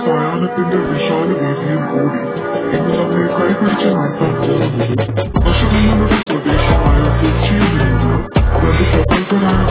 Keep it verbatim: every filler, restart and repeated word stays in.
സായാഹ്നത്തിന്റെ വിശാല വീതിയിൽ കൂടി ഇന്ന് നമ്മെ കൈപിടിച്ച് നടത്താൻ പോകുന്നത് പശുവിങ്ങളുടെ സ്വദേശമായ കൊച്ചിയിൽ നിന്നുള്ള രണ്ട് പ്രഗത്ഭരായ